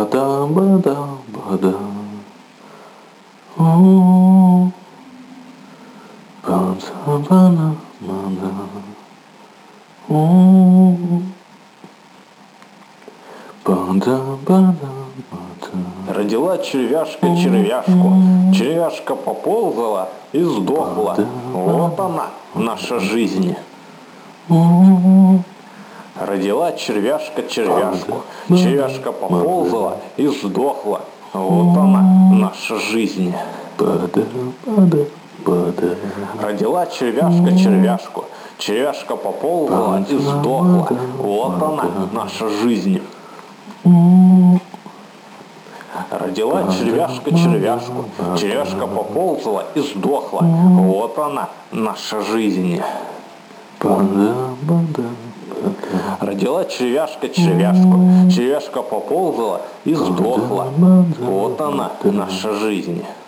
Бада-бада-бада. О, бада-бада-бада. О, бада-бада-бада. Родила червяшка червяшку, червяшка поползала и сдохла. Вот она, наша жизнь. Родила червяшка червяшку, червяшка поползала и сдохла. Вот она, наша жизнь. Бада-бада-бада. Родила червяшка червяшку, червяшка поползала и сдохла. Вот она, наша жизнь. Родила червяшка червяшку, червяшка поползала и сдохла. Вот она, наша жизнь. Родила червяшка червяшку, червяшка поползала и сдохла. Вот она, наша жизнь.